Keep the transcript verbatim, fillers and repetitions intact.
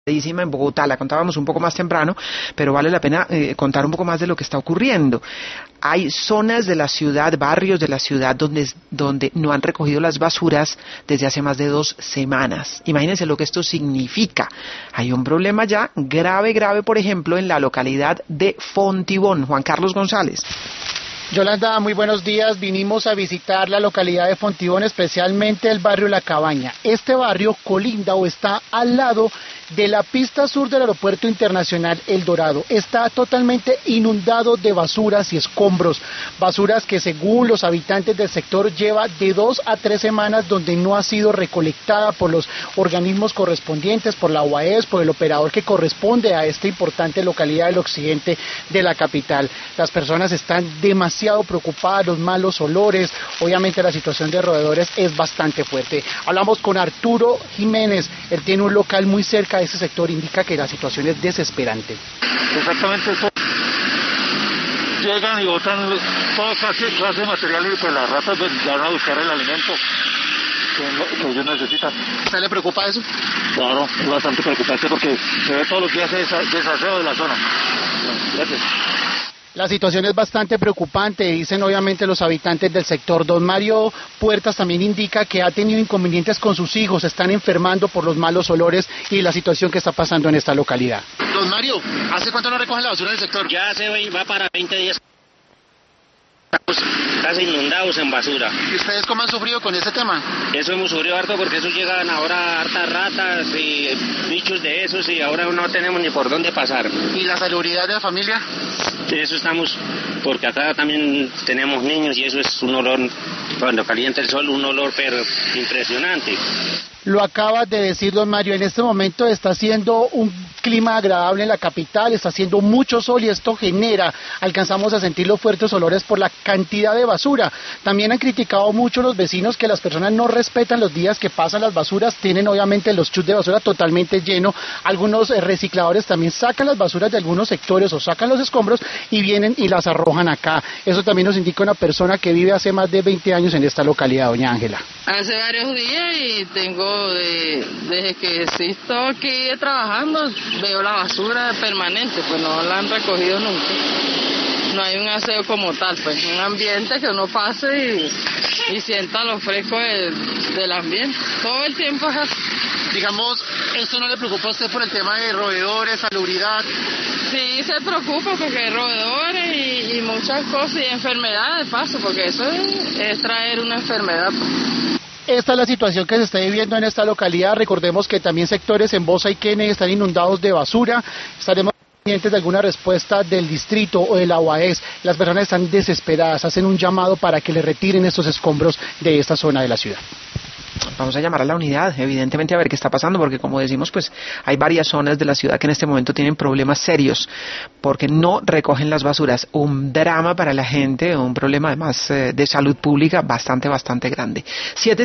En Bogotá, la contábamos un poco más temprano, pero vale la pena eh, contar un poco más de lo que está ocurriendo. Hay zonas de la ciudad, barrios de la ciudad donde, donde no han recogido las basuras desde hace más de dos semanas. Imagínense lo que esto significa. Hay un problema ya grave, grave, por ejemplo, en la localidad de Fontibón. Juan Carlos González. Yolanda, muy buenos días. Vinimos a visitar la localidad de Fontibón, especialmente el barrio La Cabaña. Este barrio colinda o está al lado de la pista sur del Aeropuerto Internacional El Dorado. Está totalmente inundado de basuras y escombros. Basuras que, según los habitantes del sector, lleva de dos a tres semanas donde no ha sido recolectada por los organismos correspondientes, por la U A E S, por el operador que corresponde a esta importante localidad del occidente de la capital. Las personas están demasiado preocupadas, los malos olores, obviamente la situación de roedores es bastante fuerte. Hablamos con Arturo Jiménez, él tiene un local muy cerca de ese sector, indica que la situación es desesperante. Exactamente eso. Llegan y botan toda clase, clase de material y pues las ratas van a buscar el alimento que, que ellos necesitan. ¿A usted le preocupa eso? Claro, es bastante preocupante porque se ve todos los días ese desaseo de la zona. Gracias. La situación es bastante preocupante, dicen obviamente los habitantes del sector. Don Mario Puertas también indica que ha tenido inconvenientes con sus hijos, están enfermando por los malos olores y la situación que está pasando en esta localidad. Don Mario, ¿hace cuánto no recogen la basura en el sector? Ya se va para veinte días. Estamos casi inundados en basura. ¿Y ustedes cómo han sufrido con este tema? Eso hemos sufrido harto porque eso llegan ahora hartas ratas y bichos de esos y ahora no tenemos ni por dónde pasar. ¿Y la salubridad de la familia? Eso estamos, porque acá también tenemos niños y eso es un olor, cuando calienta el sol, un olor pero impresionante. Lo acaba de decir don Mario, en este momento está haciendo un clima agradable en la capital, está haciendo mucho sol y esto genera, alcanzamos a sentir los fuertes olores por la cantidad de basura. También han criticado mucho los vecinos que las personas no respetan los días que pasan las basuras, tienen obviamente los chutes de basura totalmente llenos, algunos eh, recicladores también sacan las basuras de algunos sectores o sacan los escombros y vienen y las arrojan acá. Eso también nos indica una persona que vive hace más de veinte años en esta localidad, doña Ángela. Hace varios días y tengo De, desde que existo aquí trabajando, veo la basura permanente, pues no la han recogido nunca. No hay un aseo como tal, pues un ambiente que uno pase y, y sienta lo fresco del, del ambiente. Todo el tiempo es así. Digamos, ¿esto no le preocupa a usted por el tema de roedores, salubridad? Sí, se preocupa porque hay roedores y, y muchas cosas y enfermedades de paso, porque eso es, es traer una enfermedad. Esta es la situación que se está viviendo en esta localidad. Recordemos que también sectores en Bosa y Kennedy están inundados de basura. Estaremos pendientes de alguna respuesta del distrito o de la U A E S. Las personas están desesperadas, hacen un llamado para que le retiren estos escombros de esta zona de la ciudad. Vamos a llamar a la unidad, evidentemente, a ver qué está pasando, porque como decimos, pues hay varias zonas de la ciudad que en este momento tienen problemas serios, porque no recogen las basuras. Un drama para la gente, un problema además eh, de salud pública bastante, bastante grande. Siete